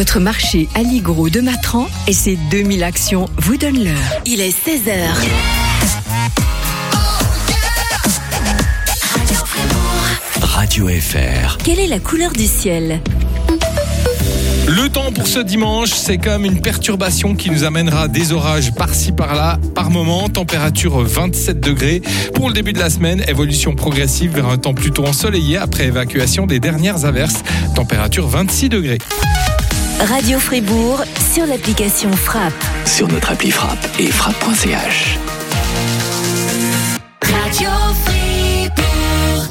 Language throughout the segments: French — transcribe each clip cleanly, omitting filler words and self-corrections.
Votre marché Aligro de Matran et ses 2000 actions vous donnent l'heure. Il est 16h. Radio FR. Quelle est la couleur du ciel ? Le temps pour ce dimanche, c'est comme une perturbation qui nous amènera des orages par-ci par-là, par moment. Température 27 degrés. Pour le début de la semaine, évolution progressive vers un temps plutôt ensoleillé après évacuation des dernières averses. Température 26 degrés. Radio Fribourg sur l'application Frappe. Sur notre appli Frappe et frappe.ch. Radio Fribourg.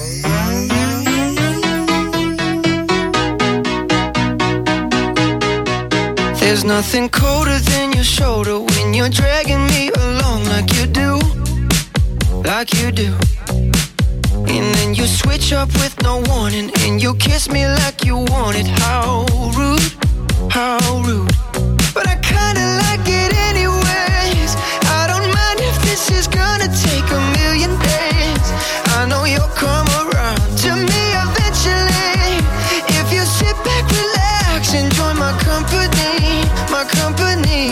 There's nothing colder than your shoulder when you're dragging me along like you do. Like you do. And then you switch up with no warning and you kiss me like you want it. How rude, how rude. But I kinda like it anyways. I don't mind if this is gonna take a million days. I know you'll come around to me eventually. If you sit back, relax, enjoy my company, my company.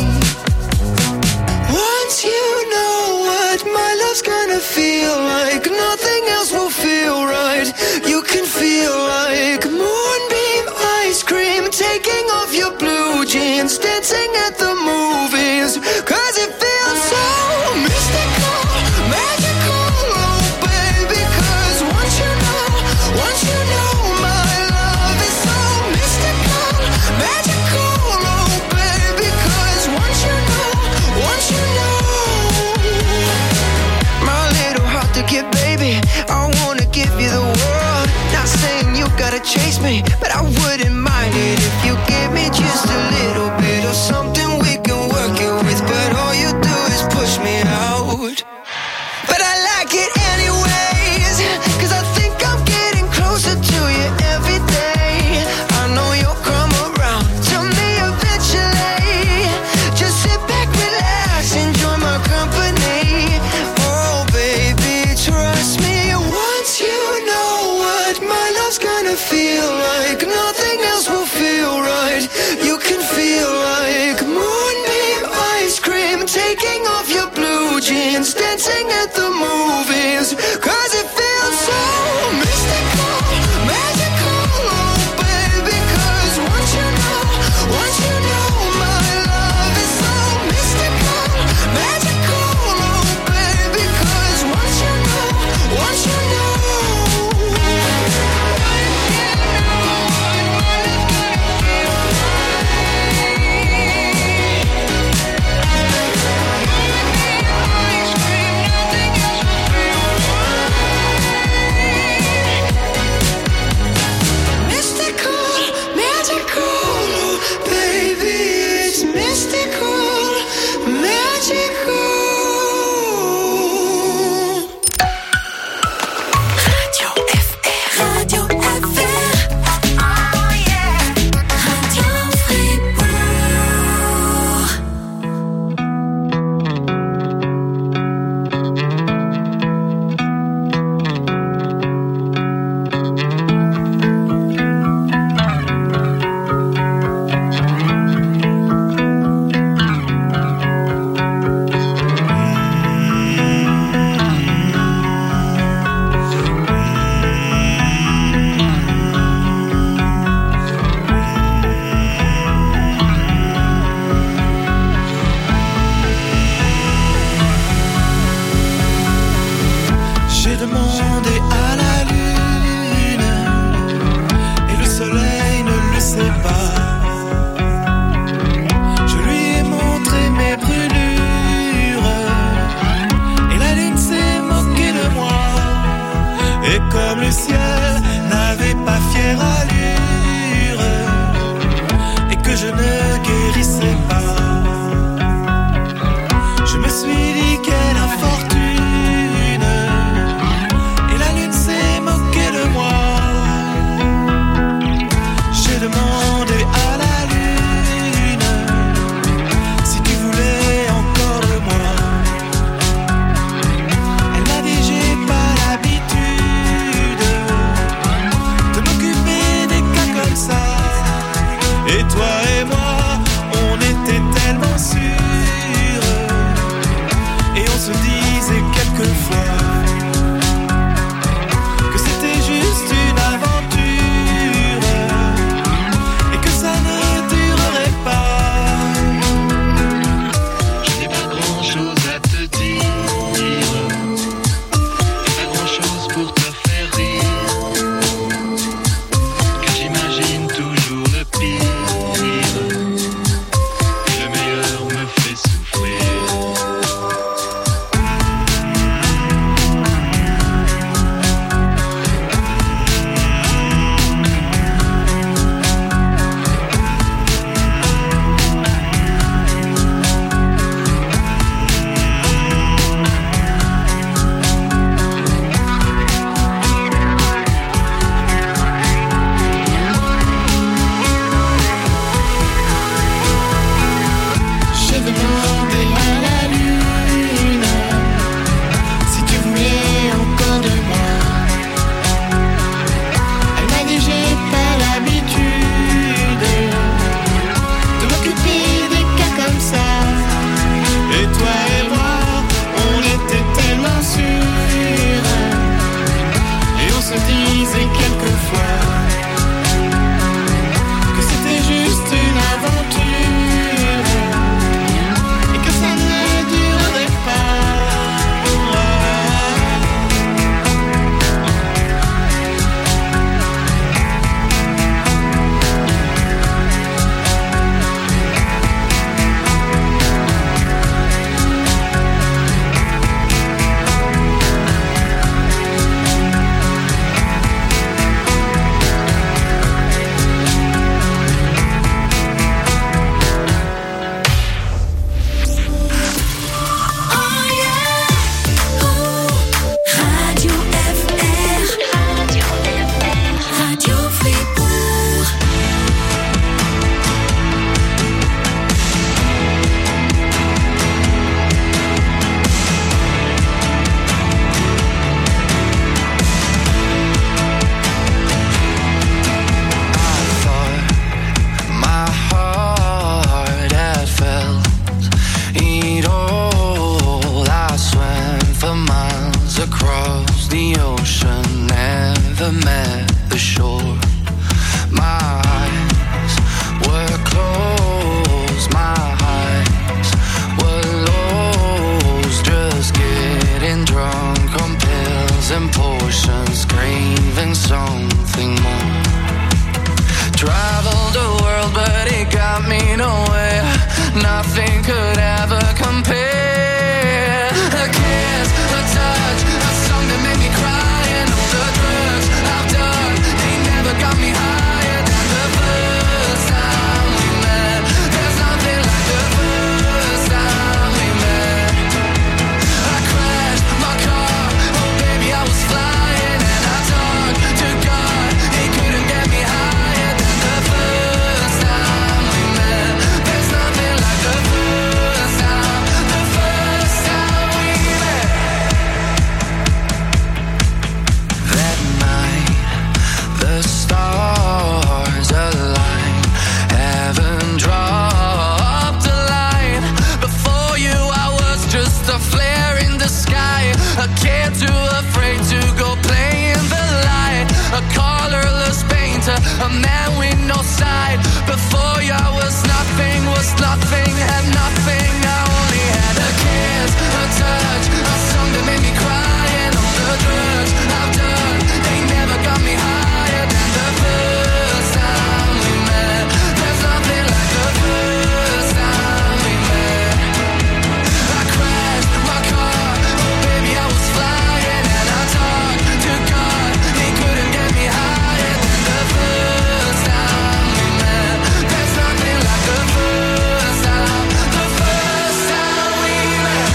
Once you know what my love's gonna feel like, nothing else will feel right. You can feel like moonbeam ice cream, taking off your blue jeans, dancing at the movies, 'cause it feels so mystical, magical, oh baby, 'cause once you know my love is so mystical, magical, oh baby, 'cause once you know my little heart to give, baby, I wanna give you the world. Not saying you gotta chase me, but I wouldn't mind it if you give me just a little bit of something we can work it with. But all you do is push me out. But I like it anyways, 'cause I think I'm getting closer to you every day. I know you'll come around to me eventually. Just sit back, relax, enjoy my company. Oh baby, trust me. Once you know what my love's gonna feel like, nothing else will feel right. You can feel like moonbeam ice cream, taking off your blue jeans, dancing at the movies, 'cause it feels so mystical, magical, oh baby, 'cause once you know my love is so mystical, magical, oh baby, 'cause once you know se disait quelquefois que c'était juste une aventure et que ça ne durerait pas. Je n'ai pas grand chose à te dire, pas grand chose pour te faire rire, car j'imagine toujours le pire, et le meilleur me fait souffrir. J'ai demandé à la lune si tu voulais encore de moi. Elle m'a dit j'ai pas l'habitude de m'occuper des cas comme ça. Et toi et moi, on était tellement sûrs, et on se disait quelquefois que c'était juste une aventure et que ça ne durerait pas. Radio FR. Radio Fribourg. My heart had felt it all. I swam for miles across the ocean, never met the shore. My eyes were closed, my eyes were lost, just getting drunk on pills and potions, craving something more. Traveled the world, but it got me nowhere. Nothing could ever compare. A kiss, a touch, a song that made me cry, and all the drugs I've done, they never got me higher than the first time we met. There's nothing like the first time we met. I crashed my car, oh baby I was flying, and I talked to God, he couldn't get me higher than the first time we met. There's nothing like the first time we met. That night, the stars aligned, heaven dropped a line. Before you I was just a flare in the sky, a kid too afraid to go play in the light, a colorless painter, a man with no side. Before you I was nothing, had nothing. I only had a kiss, a touch, a song that made me cry, and all the drugs I've done, they never got me higher than the first time we met. There's nothing like the first time we met. I crashed my car, oh baby I was flying, and I talked to God, he couldn't get me higher than the first time we met. There's nothing like the first time we met.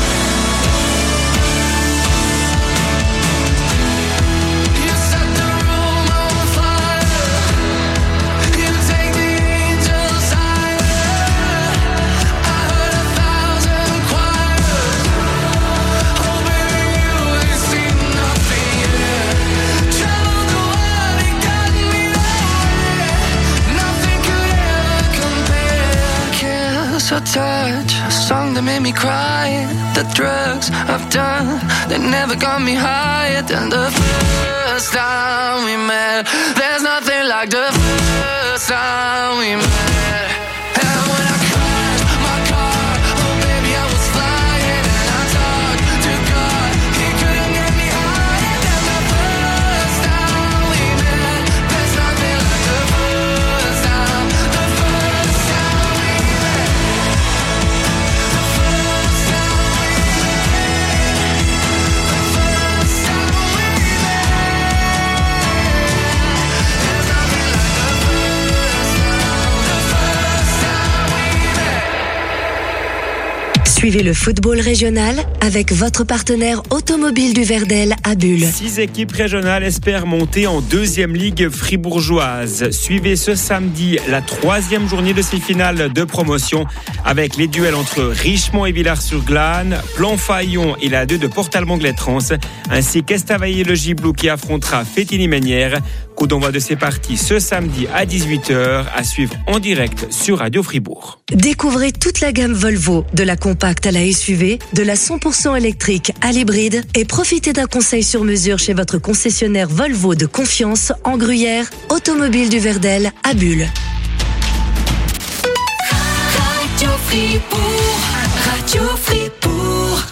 You set the room on fire, you take the angels higher. I heard 1,000 choirs, oh baby you ain't seen nothing yet. Traveled the world and got me nowhere, nothing could ever compare. Kiss, a touch, a song that made me cry, The drugs I've done, they never got me higher than the first time we met. There's nothing like the first time we met. And when I crashed my car, oh baby I was flying, and I talked to God, He couldn't get me higher than the first time we met. There's nothing like the first time we met. The first time we met. Suivez le football régional avec votre partenaire automobile du Verdel à Bulle. 6 équipes régionales espèrent monter en 2e ligue fribourgeoise. Suivez ce samedi la 3e journée de ces finales de promotion avec les duels entre Richemont et Villars-sur-Glane, Planfaillon et la 2 de Port-Almond-Glettrans, ainsi qu'Estavayer le Gibloux qui affrontera Fétigny-Ménière. Coup d'envoi de ces parties ce samedi à 18h à suivre en direct sur Radio Fribourg. Découvrez toute la gamme Volvo, de la compacte à la SUV, de la 100% électrique à l'hybride et profitez d'un conseil sur mesure chez votre concessionnaire Volvo de confiance en Gruyère, Automobile du Verdel à Bulle. Radio Fribourg, Radio Fribourg.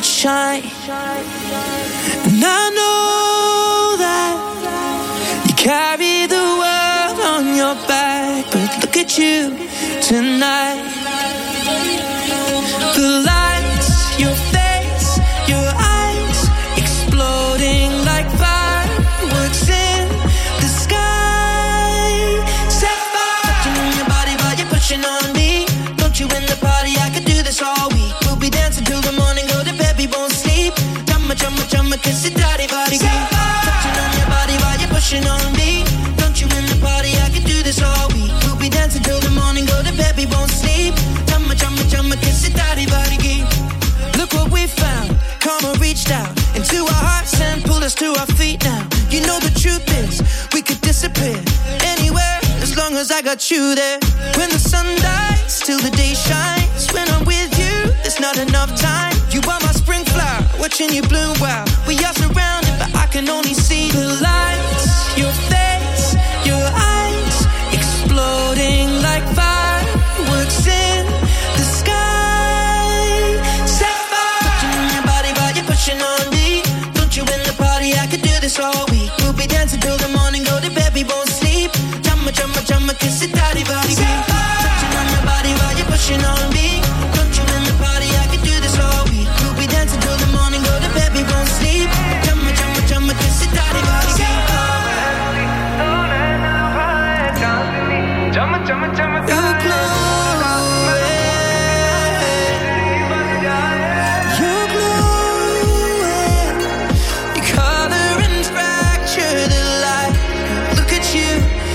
shine. And I know that you carry the world on your back, but look at you tonight. The lights, your face, your eyes, exploding like fireworks in the sky. Set fire, touching on your body while you're pushing on me. Don't you in the party? I could do this all week. We'll be dancing till the morning, go to bed, we won't sleep. Chumma, kiss it, daddy, body, game. Touching on your body while you're pushing on me. Don't you in the party? I could do this all week. We'll be dancing till the morning, go to bed, we won't sleep. Chumma, kiss it, daddy, body, game. Look what we found. Karma reached out into our hearts and pulled us to our feet now. You know the truth is, we could disappear anywhere as long as I got you there. When the sun dies, till the day shines. When I'm with you, there's not enough time. You are my spring flower, watching you bloom. Wow, we are surrounded, but I can only see the lights. Your face, your eyes, exploding like fireworks in the sky. Set fire, touching on your body while you're pushing on me. Don't you in the party? I could do this all week. We'll be dancing till the morning, go to bed, we won't sleep. Chumma, kiss it, daddy, body, game. Touching on your body while you're pushing on me. Don't you in the party? I could do this all week. We'll be dancing till the morning, go to bed, we won't sleep. Chumma, kiss it, daddy, body, game. You're glowing. You're glowing. Your color and fracture the light. Look at you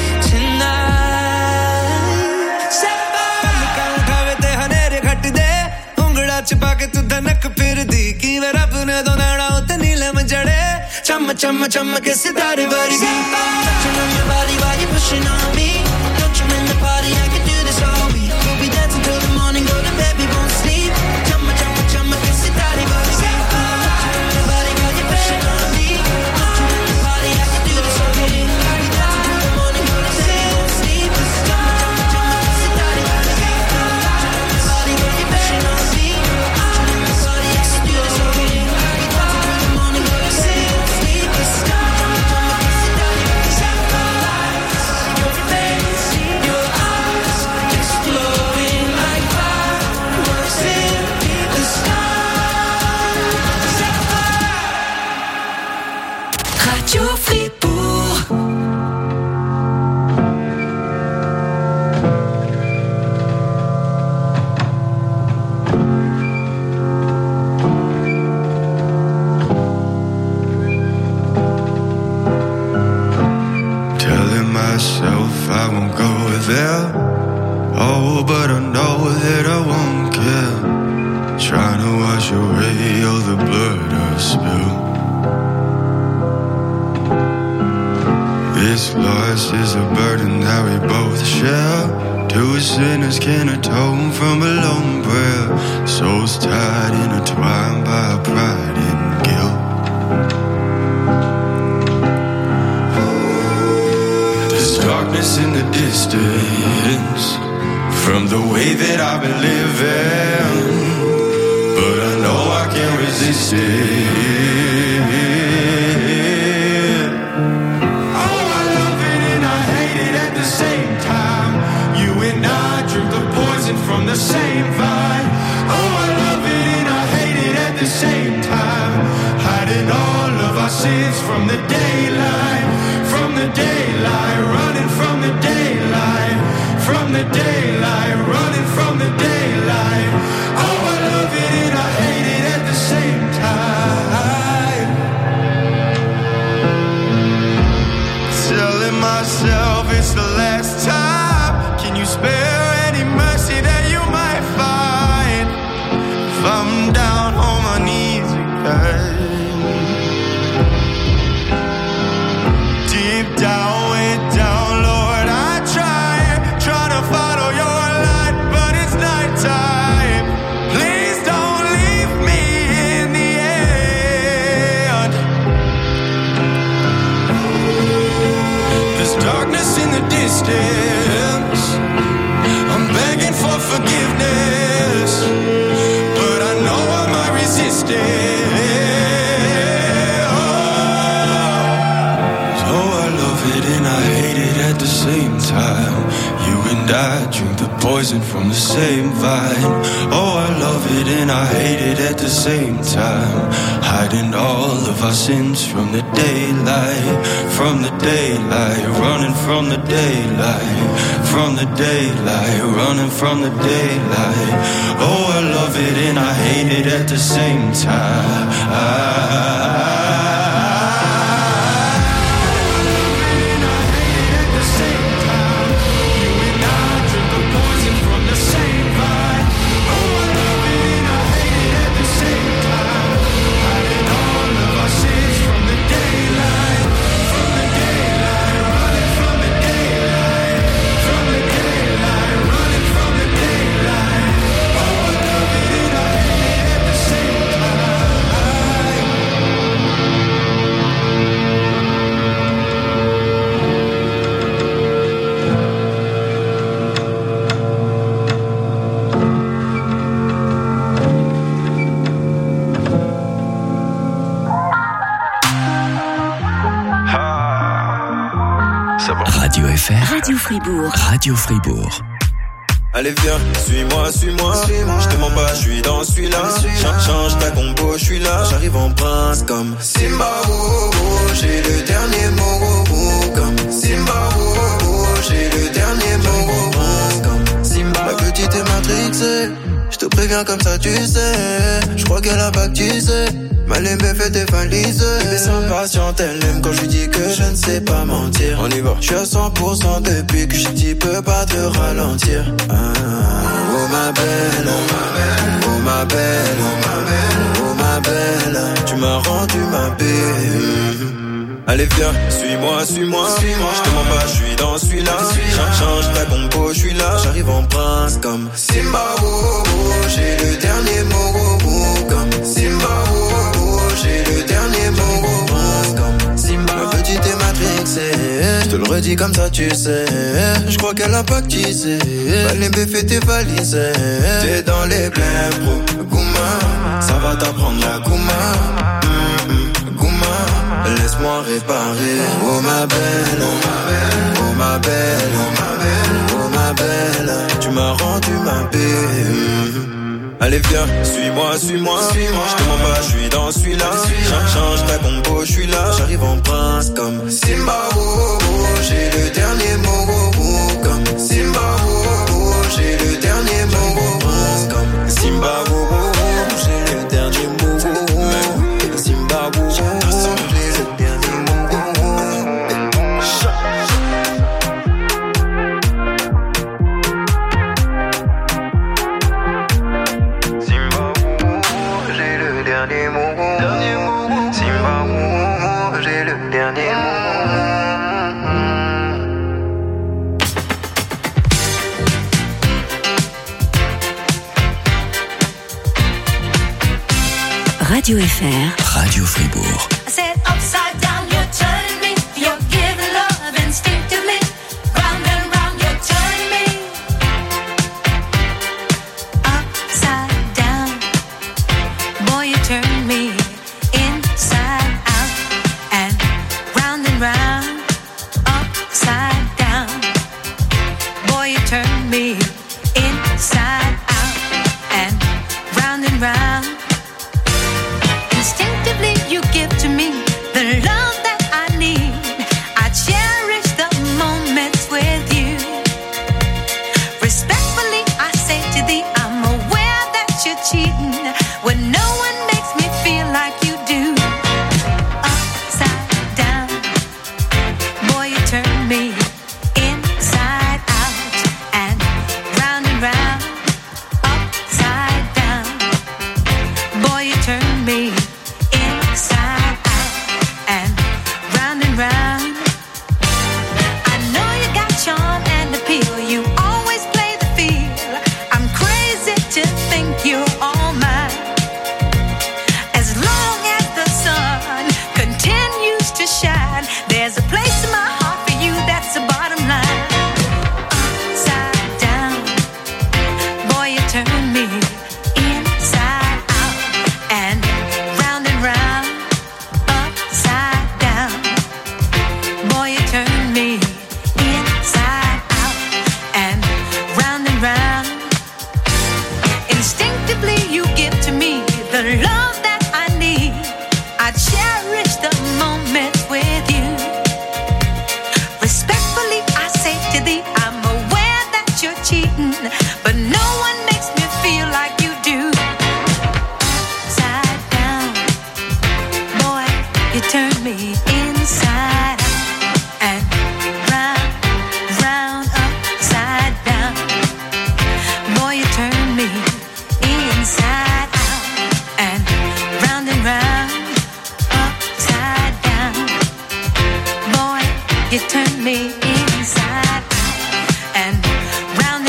tonight. Set fire. उठावे ते हनेरे घट दे उंगड़ा छिपा के तू धनक फिर दी की वे रब ने दो नाड़ा उते नीले में जड़े चम के सितारे वर्गी. Touching on your body while you're pushing on me. Don't you in the party? I could do this all week. We'll be dancing till the morning, go to bed, we won't sleep. Chumma, kiss it, daddy, body. Touching on your body while you're pushing on me. Don't you in the party? I could do this all week. We'll be dancing till the morning, go to bed, we won't sleep. Chumma, kiss it, daddy, body. Touching on your body while you're pushing on me. Don't you in the party? I could do this all week. We'll be dancing till the morning, go to bed, we won't sleep. Chumma, kiss it, daddy, body. Your face, your eyes, exploding like fireworks in the sky. Radio Fribourg. Telling myself I won't go there. Oh, but I know that I won't care. Trying to wash away all the blood I've spilled. This loss is a burden that we both share. Two sinners can atone from a lone prayer. Souls tied, intertwined by pride and guilt. There's darkness in the distance from the way that I've been living, but I know I can't resist it. Oh, I love it and I hate it at the same time. You and I drink the poison from the same vine. Oh, I love it and I hate it at the same time. Hiding all of our sins from the daylight, from the daylight, running from the daylight, from the daylight, running from the daylight. Oh, I love it and I hate it at the same time. Telling myself it's the last time. Can you spare any mercy that you might find? If I'm down on my knees again, deep down, way down, Lord, I try to follow your light, but it's nighttime. Please don't leave me in the end. There's darkness in the distance. I'm begging for forgiveness, but I know I might resist it. same time. You and I drink the poison from the same vine. Oh, I love it and I hate it at the same time. Hiding all of our sins from the daylight. From the daylight, running from the daylight. From the daylight, running from the daylight. Oh, I love it and I hate it at the same time. Radio FR. Radio Fribourg. Radio Fribourg. Allez viens, suis-moi, suis-moi. Je te mens pas, je suis dans celui-là. Change ta combo, je suis là. J'arrive en prince comme Simba. Oh, oh, oh, j'ai le dernier mot. Oh, oh, comme Simba. Oh, oh, oh, j'ai le dernier mot. Oh, oh, comme Simba. La petite est matrixée. Je te préviens comme ça, tu sais. Je crois qu'elle a baptisé. Malem fait des valises. Mais sans patiente, elle aime quand je lui dis que je ne sais pas mentir. On y va. Je suis à 100% depuis que je dis peux pas te ralentir. Oh ma belle, oh ma belle, oh ma belle, oh ma belle, oh ma belle. Tu m'as rendu ma belle. Allez viens, suis-moi, suis-moi. Je te mens pas, je suis dans celui-là. Change ta compo, je suis là. J'arrive en prince comme Simba. Oh, oh, oh, j'ai le dernier mot. Oh, oh, comme Simba. Oh, oh, oh, j'ai le dernier mot. Oh, oh, comme Simba. Ma petite est matrixée. Je te le redis comme ça, tu sais. Je crois qu'elle a pactisé. Malem fait tes valises. T'es dans les blés, bro. Gouma, ça va t'apprendre la Gouma. Laisse-moi réparer. Oh ma belle, oh ma belle, oh ma belle, oh ma belle, oh ma belle. Tu m'as rendu ma belle. Allez viens, suis-moi, suis-moi. Je te mens pas, je suis dans celui-là. Change ta compo, je suis là. J'arrive en prince comme Simba. Oh, oh, oh, j'ai le dernier mot. Oh, oh, comme Simba. Oh, oh, oh, j'ai le dernier mot. Oh, oh, comme Simba. Oh, oh, oh, j'ai le dernier mot. Oh, oh, Simba. Oh, oh, Radio FR. Radio Fribourg. I said upside down, you're turning me. You're giving love instinctively. Round and round, you're turning me. Upside down, boy, you turn me inside out. And round, upside down, boy, you turn me inside out. And round. Instinctively you give to me the love that I need. I cherish the moments with you. Respectfully I say to thee, I'm aware that you're cheating when no one makes me feel like you do. Upside down, boy, you turn me inside out. And round, upside down, boy, you turn me inside out and round. I know you got charm and appeal. You always play the field. I'm crazy to think you're all mine. As long as the sun continues to shine, there's a place in my heart for you. That's the bottom line. Upside down, boy, you turn me inside out and round. Upside down, boy, you turn me inside inside out and round, round, upside down. Boy, you turn me inside out and round, upside down. Boy, you turn me inside out and round,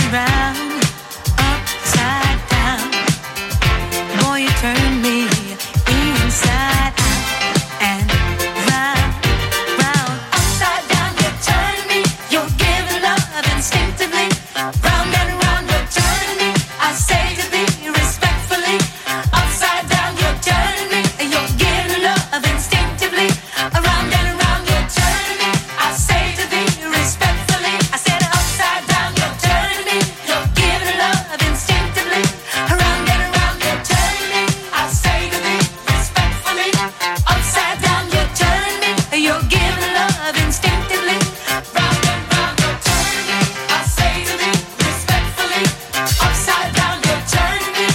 upside down. Boy, you turn me inside out and round, upside down. You turn me, you're giving love instinctively. Round and round, you're turning me. I say to thee respectfully, upside down, you're turning me. You're giving love instinctively. Around and around, you're turning me. I say to thee respectfully. I said upside down, you're turning me. You're giving love instinctively. Around and around, you're turning me. I say to thee respectfully. Upside down, you're turning me. You're giving love instinctively. Round and round, you're turning me. I say to thee respectfully. Upside down, you're turning me.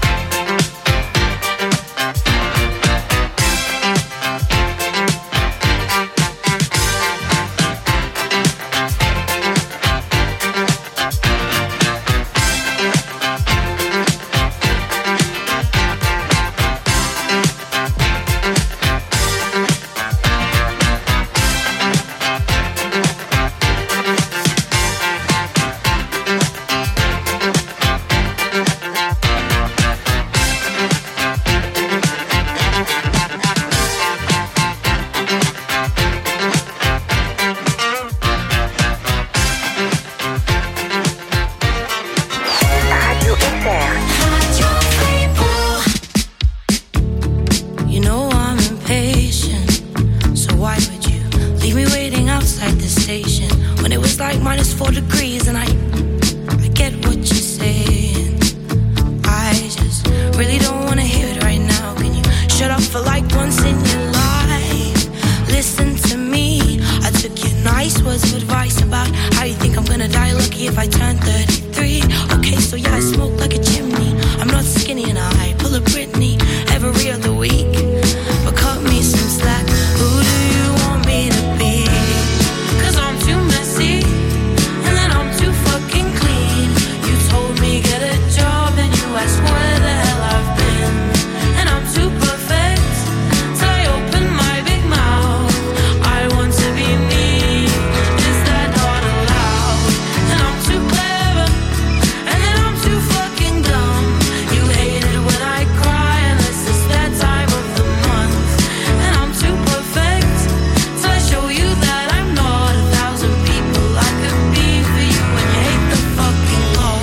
You know I'm impatient, so why would you leave me waiting outside the station when it was like -4 degrees? And I get what you're saying. I just really don't wanna hear it right now. Can you shut up for like once in your life? Listen to me. I took your nice words of advice about how you think I'm gonna die lucky if I turn 33. Okay, so yeah, I smoke like a chimney. I'm not skinny and I pull a Britney every other week. But cut me some slack. Who do you want me to be? 'Cause I'm too messy and then I'm too fucking clean. You told me get a job and you asked where the hell I've been. And I'm too perfect till I open my big mouth. I want to be me. Is that not allowed? And I'm too clever and then I'm too fucking dumb. You hate it when I cry unless it's that time of the month. And I'm too perfect till I show you that I'm not 1,000 people I could be for you. And you hate the fucking law.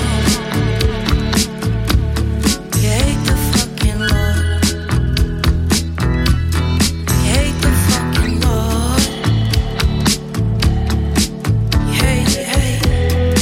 You hate the fucking law. You hate the fucking law. You hate it, hate it.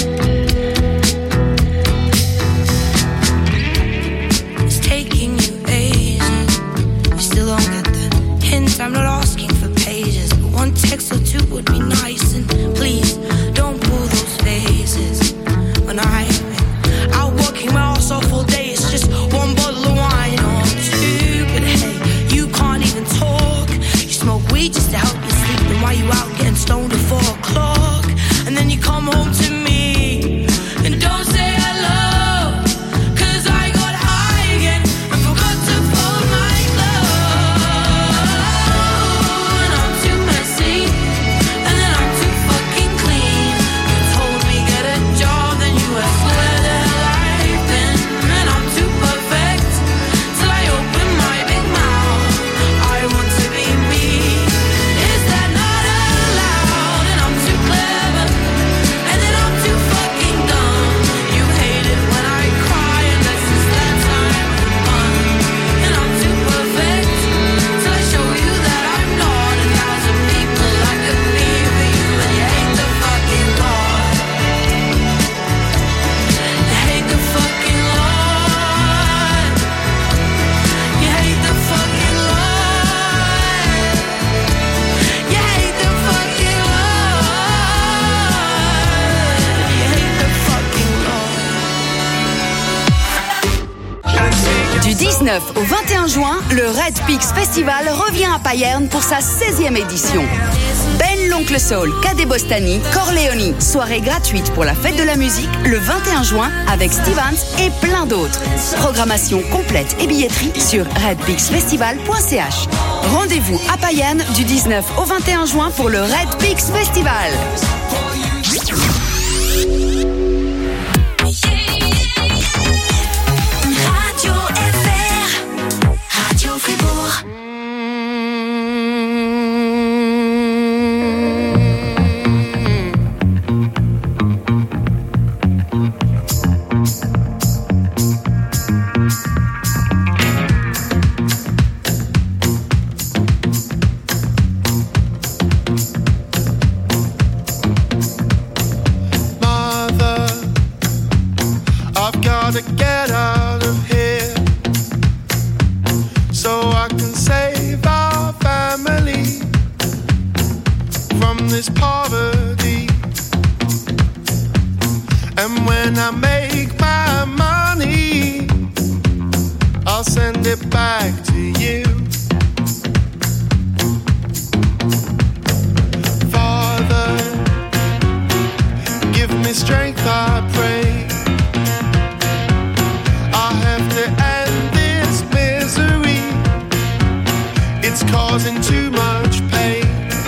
It's taking you ages. You still don't get the hint. I'm not asking for pages, but one text or two would be nice. And please don't pull those faces. When I've been out working my ass off all day, it's just one bottle of wine or two. But hey, you can't even talk. You smoke weed just to help you sleep. Then why you out getting stoned at 4 o'clock? And then you come home to me and don't say hello. 'Cause I got high again and forgot to fold my clothes. And I'm too messy and then I'm too fucking clean. You told me get a job, then you asked where the hell I've been. And I'm too perfect till I open my big mouth. I want to be me. Is that not allowed? And I'm too clever and then I'm 19 au 21 juin, le Red Peaks Festival revient à Payerne pour sa 16e édition. Ben l'Oncle Soul, Cadet Bostani, Corleone, soirée gratuite pour la fête de la musique le 21 juin avec Stevens et plein d'autres. Programmation complète et billetterie sur redpeaksfestival.ch. Rendez-vous à Payerne du 19 au 21 juin pour le Red Peaks Festival. Radio FR, Radio Fribourg. To get out of here so I can save our family from this poverty. And when I make my money, I'll send it back to you. Father, give me strength, I pray. Causing too much pain.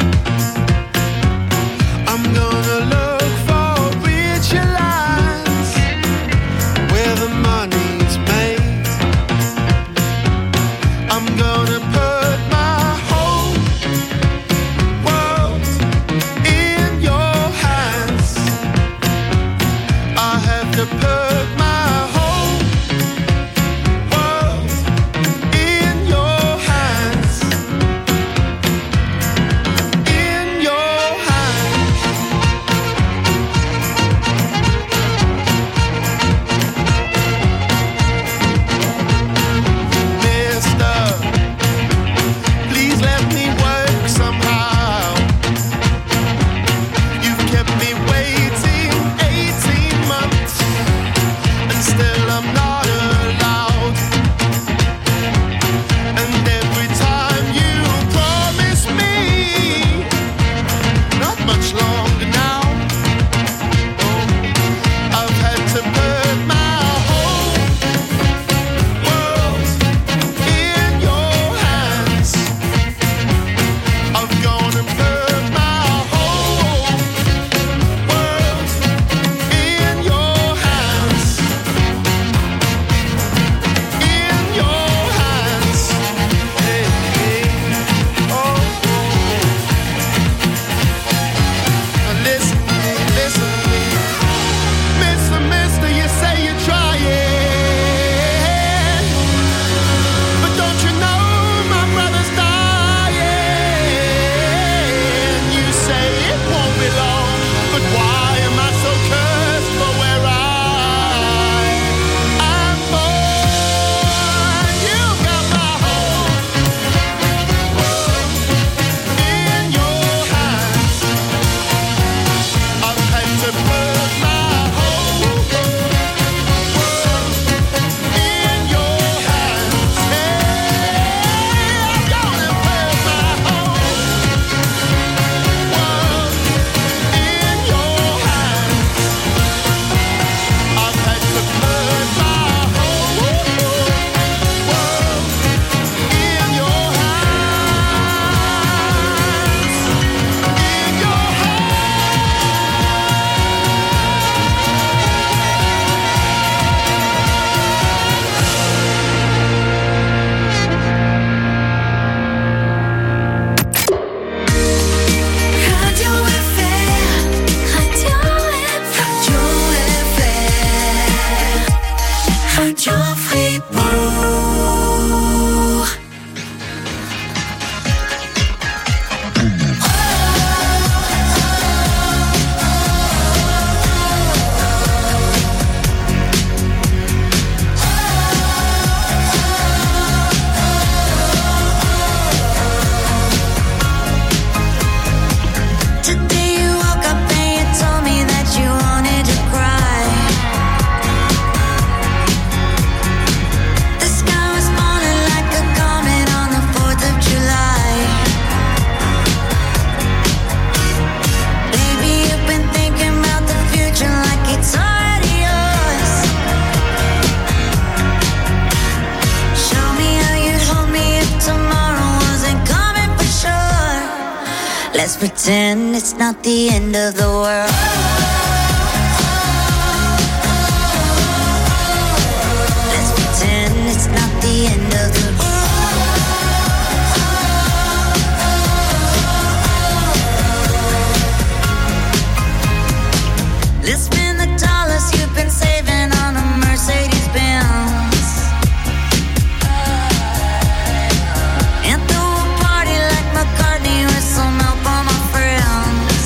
I'm gonna look for richer lands where the money's made. I'm gonna Let's pretend it's not the end of the world. Let's pretend it's not the end of the world. Let's spend the dollars you've been saving on a Mercedes-Benz and throw a party like McCartney with some help on my friends.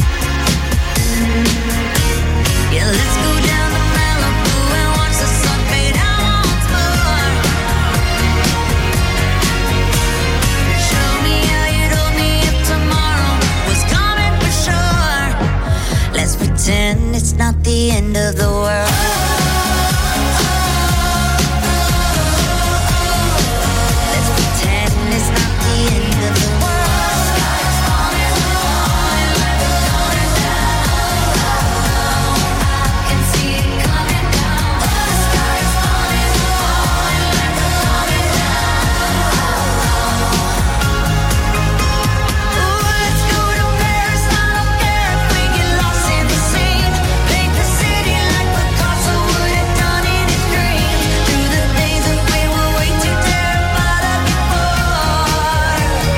Yeah, let's go down to Malibu and watch the sun fade out once more. Show me how you'd hold me if tomorrow was coming for sure. Let's pretend it's not the end of the world. Let's pretend it's not the end of the world. Sky's falling, falling like it's going down. I can see it coming down. The sky's falling, falling like it's coming down. Ooh, let's go to Paris, I don't care if we get lost in the scene. Paint the city like Picasso would have done in his dream. Through the days that we were way too terrified of before.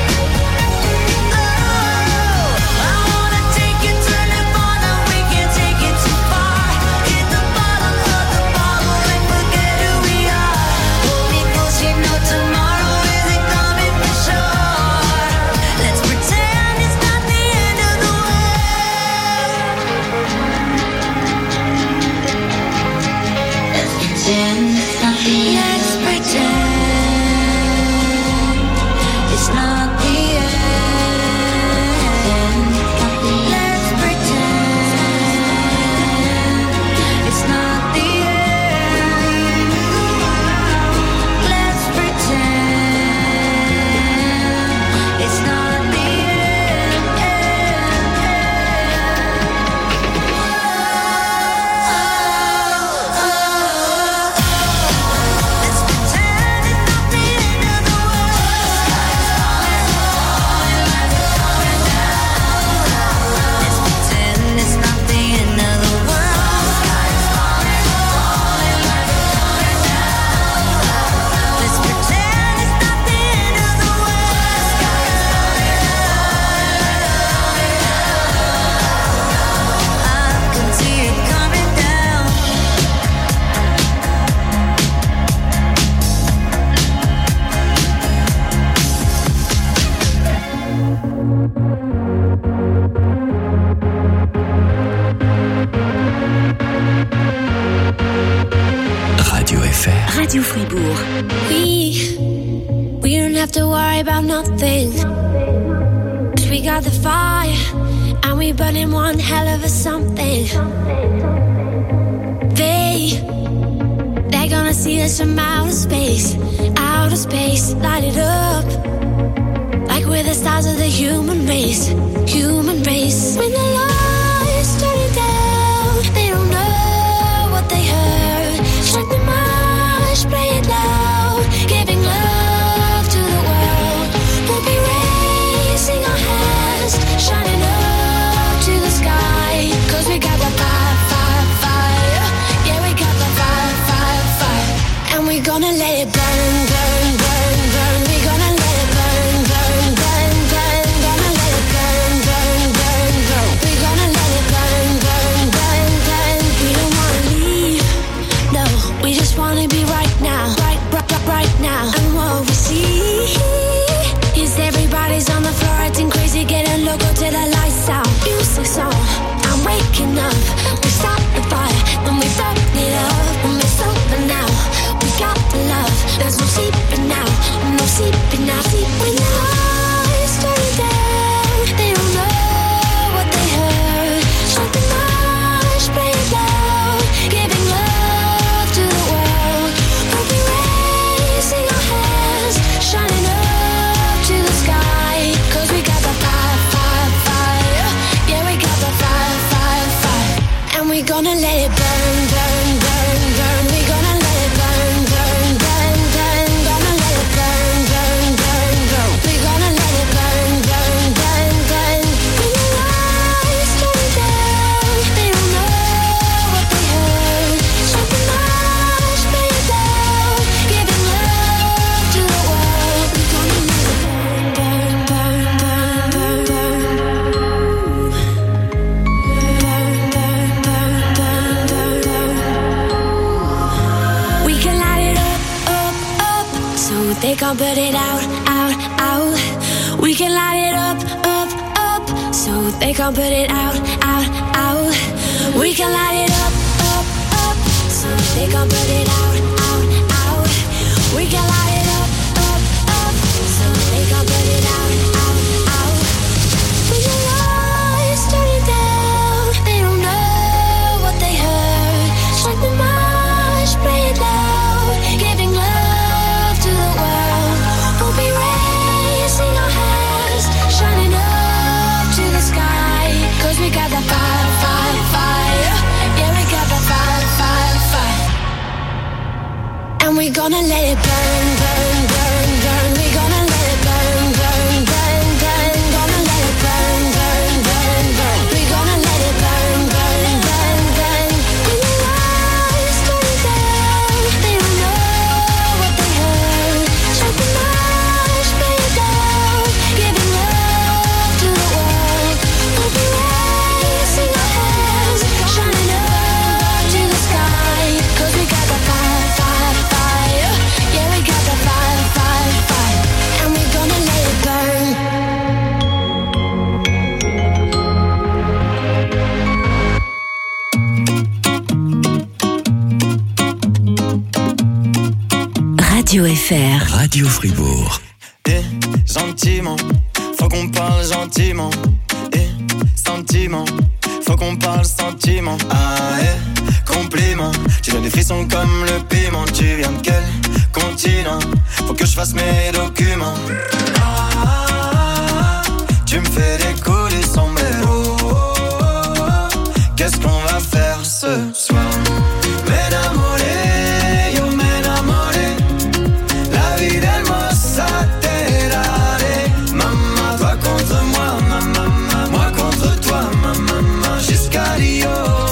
Oh, I wanna take you to Nirvana, we can't take it too far. Hit the bottom of the bottle and forget who we are. Hold me close, you know tomorrow isn't coming for sure. Let's pretend it's not the end of the world. Let's pretend it's not the end. Let's pretend it's not the end. Let's pretend it's not the end. Let's pretend it's not the Let's pretend it's not the end of the world. Sky's falling, falling like it's coming down. Let's pretend it's not the end of the world. Sky's falling, falling like it's coming down. Let's pretend it's not the end of the world. Sky's falling, I can see it coming down. Radio FR. Radio Fribourg. We don't have to worry about nothing. 'Cause we got the fire and we burning one hell of a something. They're gonna see us from outer space, light it up. Like we're the stars of the human race. When the lights turning down, they don't know what they heard. Strike the march, play it loud, giving love to the world. We'll be raising our hands, shining up to the sky. 'Cause we got the fire, fire, fire. Yeah, we got the fire, fire, fire. And we're gonna let it burn, burn, burn, burn. We're gonna let it burn, burn, burn, burn. Gonna let it burn, burn, burn, burn. We're gonna let it burn, burn, burn, burn. We don't wanna leave, no. We just wanna be right now, right now. And what we see is everybody's on the floor acting crazy, getting loco till the lights out. Music's on, I'm waking up. We stop the fire, then we burn it up. And it's over now, we got the love. There's no sleeping now, no sleeping now. When the lights turn down, they don't know what they heard. Strike the march, play it loud, giving love to the world. We'll be raising our hands, shining up to the sky. 'Cause we got the fire, fire, fire. Yeah, we got the fire, fire, fire. And we're gonna let it burn, burn, burn, burn. We're gonna let it burn, burn, burn, burn. Gonna let it burn, burn, burn, burn. We're gonna let it burn, burn, burn, burn. they can't put it out, out, out. We can light it up, up, up, so they can't put it out, out, out. We can light it up, up, up, so they can't put it out, out, out. We can light it up, up, up, so they can't put it out, out, out. When your lights turning down, they don't know what they heard. Strike the march, play it loud, giving love to the world. We'll be raising our hands, shining up to the sky. 'Cause we got that fire, fire, fire. Yeah, we got that fire, fire, fire. And we're gonna let it burn, burn, burn, burn. We're gonna let it burn, burn, burn, burn. Gonna let it burn, burn, burn, burn. We're gonna let it burn, burn, burn, burn. When the lights turn down, they don't know what they heard. Strike the march, play it down, giving love to the world. We'll be raising our hands, shining up to the sky. 'Cause we got the fire, fire, fire. Yeah, we got the fire, fire, fire. And we're gonna let it burn. Radio FR. Radio Fribourg. Gentiment, faut qu'on parle gentiment. Sentiment, faut qu'on parle sentiment. Compliment, tu donnes des frissons comme le piment. Tu viens de quel continent? Faut que je fasse mes documents. Tu me fais décoller son mélo. Qu'est-ce qu'on va faire ce soir? M'enamoré, yo m'enamoré. La vie del Mossaterare. Maman, toi contre moi, maman, moi contre toi, maman, jusqu'à Rio.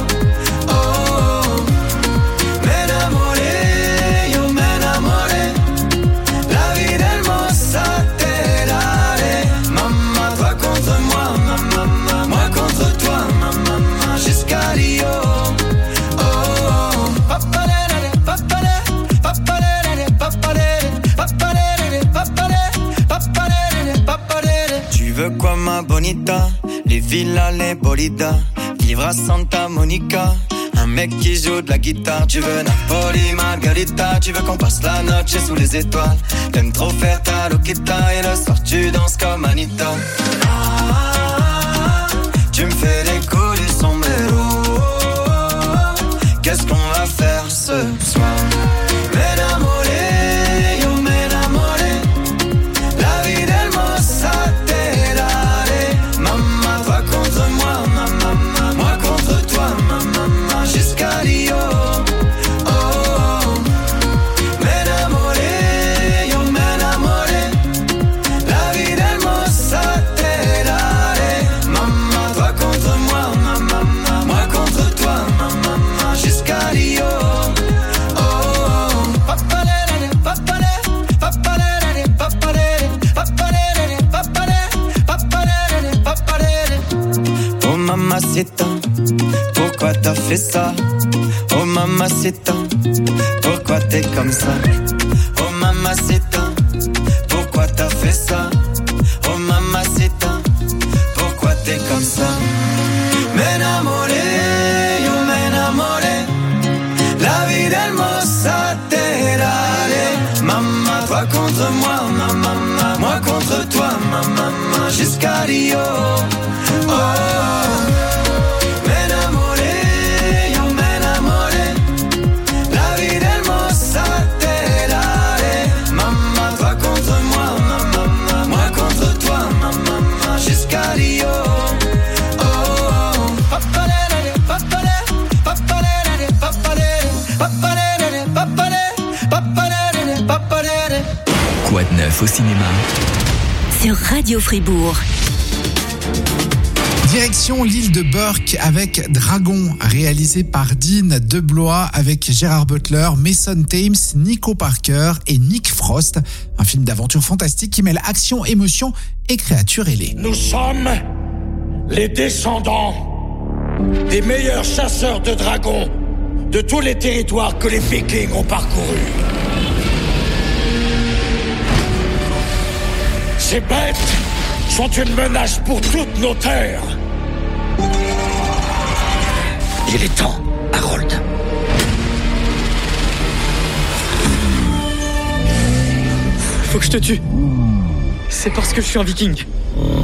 Oh, m'enamoré, yo m'enamoré. La vie del Mossaterare. Maman, toi contre moi, maman, moi contre toi, maman, jusqu'à Rio. Tu veux quoi ma bonita? Les villas, les bolidas. Vivre à Santa Monica. Un mec qui joue de la guitare. Tu veux Napoli, Margarita. Tu veux qu'on passe la noche sous les étoiles. T'aimes trop faire ta loquita. Et le soir tu danses comme Anita. Tu me fais décoller son mélo. Qu'est-ce qu'on va faire ce soir? M'enamoré, yo m'enamoré. La vie del Mossaterare. Maman, toi contre moi, maman, moi contre toi, maman, jusqu'à Rio. Oh, m'enamoré, yo m'enamoré. La vie del Mossaterare. Maman, toi contre moi, maman, moi contre toi, maman, jusqu'à Rio. Oh mamacita, pourquoi t'as fait ça? Oh mamacita, pourquoi t'es comme ça? Oh mamacita, pourquoi t'as fait ça? Oh mamacita, pourquoi t'es comme ça? M'enamoré, yo m'enamoré. La vie del Mossaterare. Maman, toi contre moi, maman, moi contre toi, maman, jusqu'à Rio. Oh, m'enamoré, yo m'enamoré. La vie del Mossaterare. Maman, toi contre moi, maman, moi contre toi, maman, jusqu'à Rio. Quoi de neuf au cinéma? Sur Radio Fribourg. Direction l'île de Burke avec Dragon, réalisé par Dean Deblois avec Gérard Butler, Mason Thames, Nico Parker et Nick Frost. Un film d'aventure fantastique qui mêle action, émotion et créatures ailées. Nous sommes les descendants des meilleurs chasseurs de dragons de tous les territoires que les Vikings ont parcourus. Ces bêtes sont une menace pour toutes nos terres. Il est temps, Harold. Faut que je te tue. C'est parce que je suis un viking. T'entends ?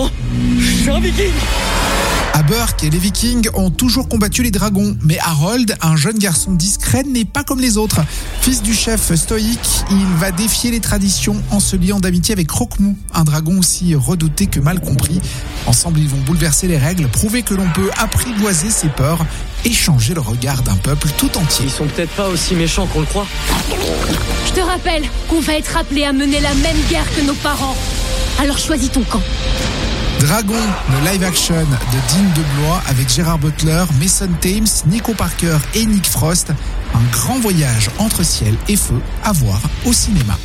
Je suis un viking. À Burke, les Vikings ont toujours combattu les dragons, mais Harold, un jeune garçon discret, n'est pas comme les autres. Fils du chef stoïque, il va défier les traditions en se liant d'amitié avec Croque-Mou, un dragon aussi redouté que mal compris. Ensemble, ils vont bouleverser les règles, prouver que l'on peut apprivoiser ses peurs et changer le regard d'un peuple tout entier. Ils sont peut-être pas aussi méchants qu'on le croit. Je te rappelle qu'on va être appelé à mener la même guerre que nos parents. Alors choisis ton camp. Dragon, le live-action de Dean DeBlois avec Gérard Butler, Mason Thames, Nico Parker et Nick Frost. Un grand voyage entre ciel et feu à voir au cinéma.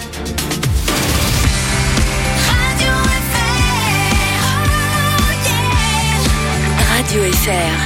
Radio FR.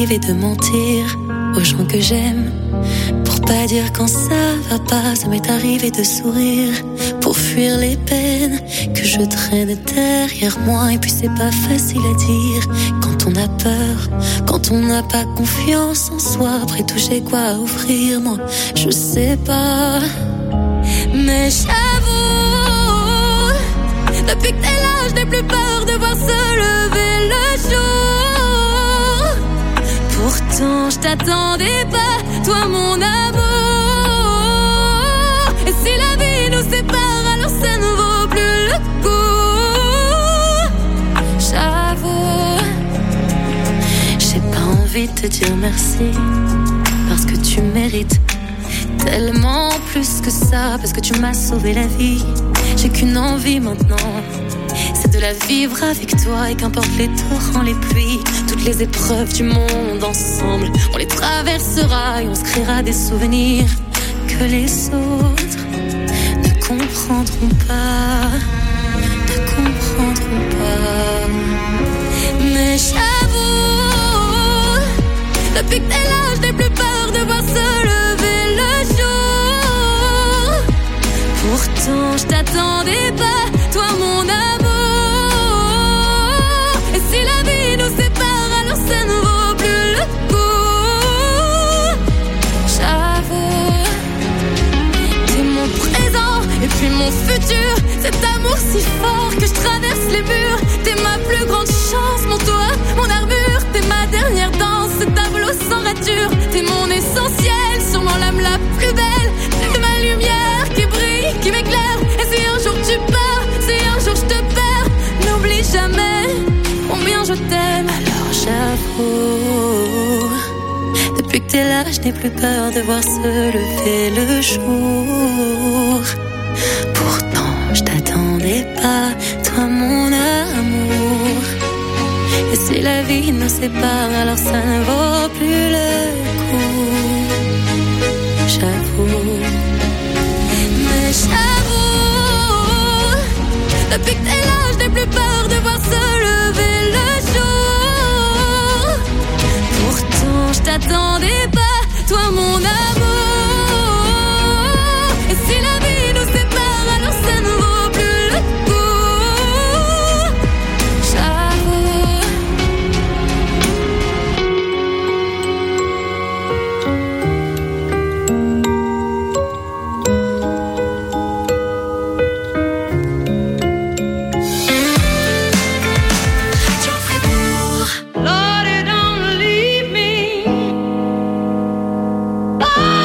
m'arrivé de mentir aux gens que j'aime. Pour pas dire quand ça va pas, ça m'est arrivé de sourire. Pour fuir les peines que je traîne derrière moi. Et puis c'est pas facile à dire quand on a peur, quand on n'a pas confiance en soi. Après tout j'ai quoi à offrir, moi je sais pas. Mais j'avoue, depuis que t'es là, je n'ai plus peur de voir se lever le jour. Pourtant je t'attendais pas, toi mon amour. Et si la vie nous sépare, alors ça ne vaut plus le coup. J'avoue, j'ai pas envie de te dire merci, parce que tu mérites tellement plus que ça, parce que tu m'as sauvé la vie. J'ai qu'une envie maintenant, c'est de la vivre avec toi. Et qu'importe les torrents, les pluies, toutes les épreuves du monde ensemble, on les traversera et on se créera des souvenirs que les autres ne comprendront pas, ne comprendront pas. Mais j'avoue, depuis que t'es là, je n'ai plus peur de voir se lever le jour. Pourtant je t'attendais pas, toi mon amour. Et si la vie nous sépare, alors ça ne vaut plus le coup. J'avoue, t'es mon présent et puis mon futur. Cet amour si fort que je traverse les murs. T'es ma plus grande chance, mon toit, mon armure. T'es ma dernière danse, ce tableau sans rature. T'es mon essentiel, sûrement l'âme la plus belle. T'es ma lumière qui brille, qui m'éclaire. Et si un jour tu pars, si un jour je te perds, n'oublie jamais combien je t'aime. Alors j'avoue, depuis que t'es là, je n'ai plus peur de voir se lever le jour. Pourtant je t'attendais pas, toi mon amour. Et si la vie nous sépare, alors ça ne vaut plus le coup. J'avoue, mais j'avoue, depuis que t'es là, je n'ai plus peur de voir se lever le jour. Pourtant je t'attendais pas, toi mon amour. Et si la vie nous sépare, alors ça ne vaut plus le coup. J'avoue. Lord, don't leave me. Oh!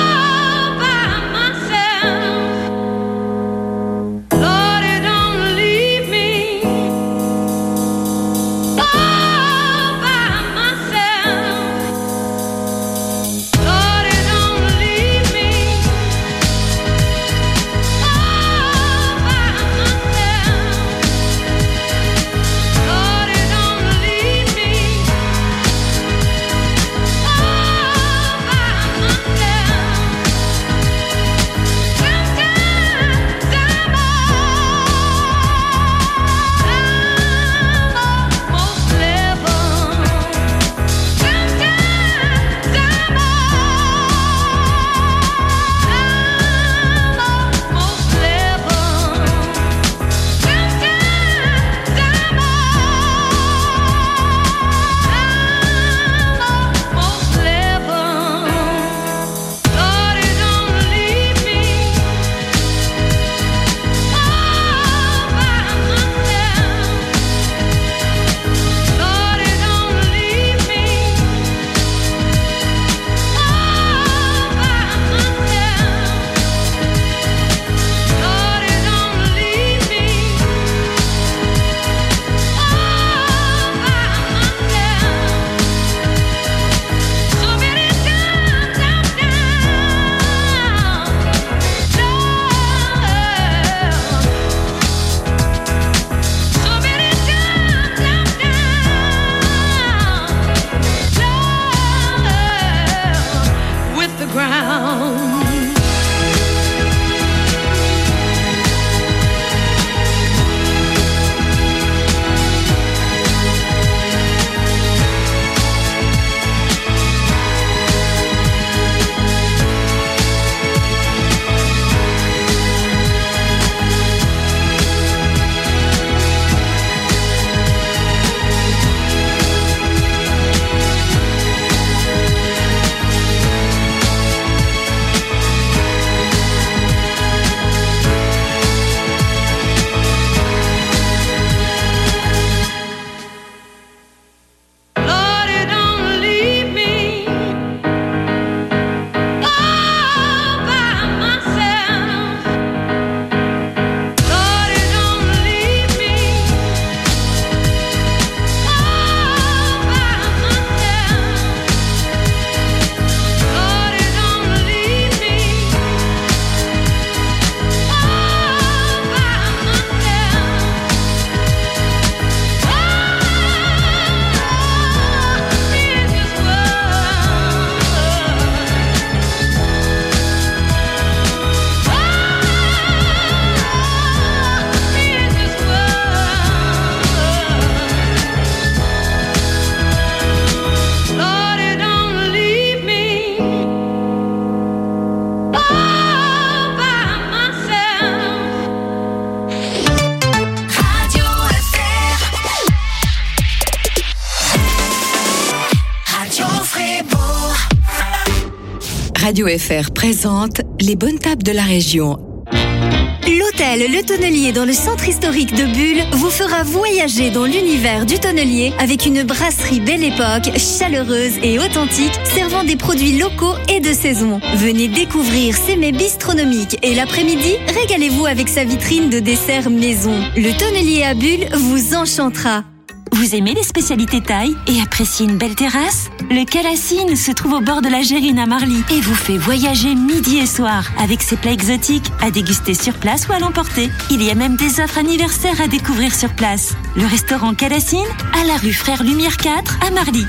Radio FR présente les bonnes tables de la région. L'hôtel Le Tonnelier dans le centre historique de Bulle vous fera voyager dans l'univers du tonnelier avec une brasserie belle époque, chaleureuse et authentique, servant des produits locaux et de saison. Venez découvrir ses mets bistronomiques et l'après-midi, régalez-vous avec sa vitrine de desserts maison. Le Tonnelier à Bulle vous enchantera. Vous aimez les spécialités thaï et appréciez une belle terrasse? Le Calassine se trouve au bord de la Gérine à Marly et vous fait voyager midi et soir avec ses plats exotiques à déguster sur place ou à l'emporter. Il y a même des offres anniversaires à découvrir sur place. Le restaurant Calassine à la rue Frère Lumière 4 à Marly.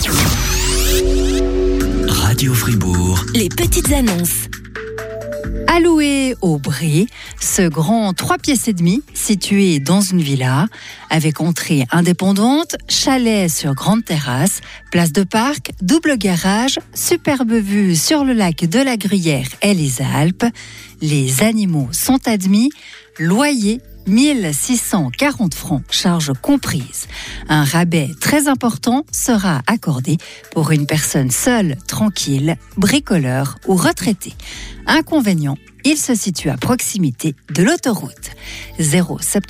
Radio Fribourg. Les petites annonces. Alloué au Brie, ce grand 3 pièces et demi situé dans une villa avec entrée indépendante, chalet sur grande terrasse, place de parc, double garage, superbe vue sur le lac de la Gruyère et les Alpes. Les animaux sont admis, loyer 1640 francs, charges comprises. Un rabais très important sera accordé pour une personne seule, tranquille, bricoleur ou retraité. Inconvénient, il se situe à proximité de l'autoroute. 070